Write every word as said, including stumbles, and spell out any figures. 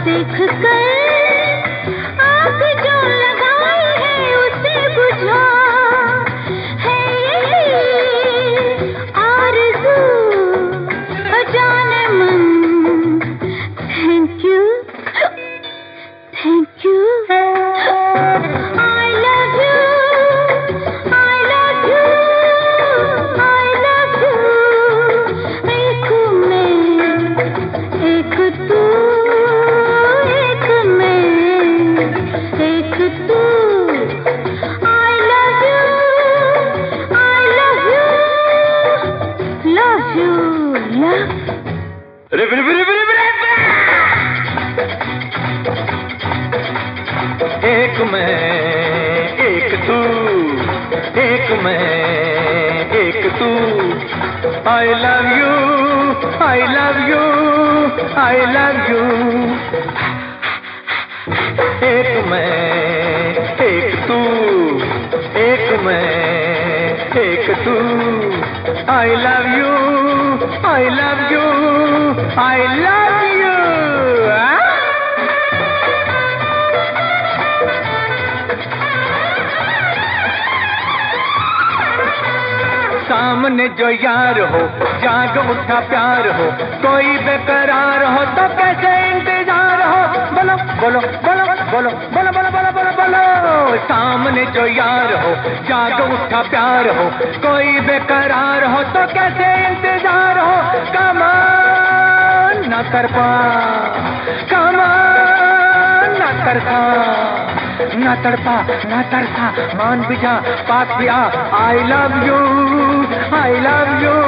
देख कर आग जो लगाई है उसे बुझा है यही आरज़ू जाने मन। Thank you thank you I love you I love you I love you. एक मैं एक तू एक मैं एक तू। I love you I love you love you love. Rip rip rip rip rip. एक मैं एक तू एक मैं एक तू। I love you I love you I love you. एक मैं एक तू एक मैं एक तू। I love you I love you I love you. सामने जो यार हो जाग उठा प्यार हो, कोई बेकरार हो तो कैसे इंतजार हो। बोलो बोलो बोलो बोलो बोलो बोलो बोलो बोलो बोलो। सामने जो यार हो जाग उठा प्यार हो, कोई बेकरार हो तो कैसे इंतजार हो। कमान न कर पा कमान न करता न तड़पा न तरसा मान भी जा पास भी आ। I love you I love you